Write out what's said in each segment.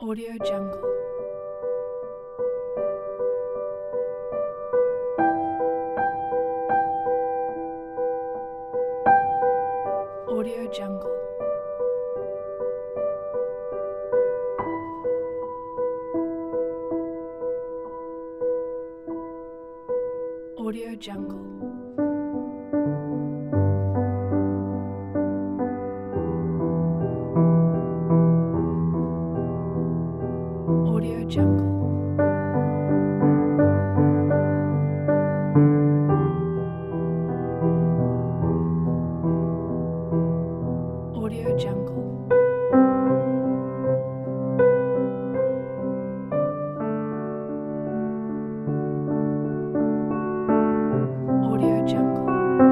Audio Jungle. Audio Jungle. Audio Jungle. Audio Jungle. Audio Jungle. Audio Jungle.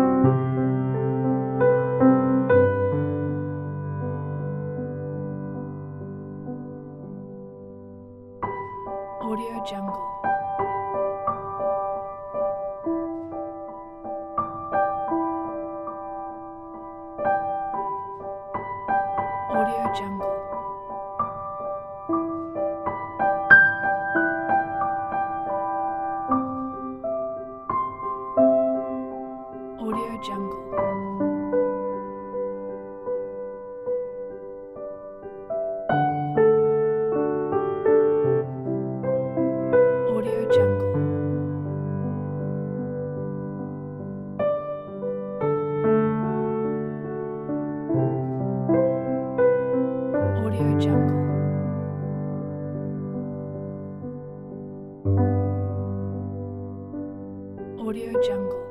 Audio Jungle. Audio Jungle. Audio Jungle. Audio Jungle. Audio Jungle. Audio Jungle.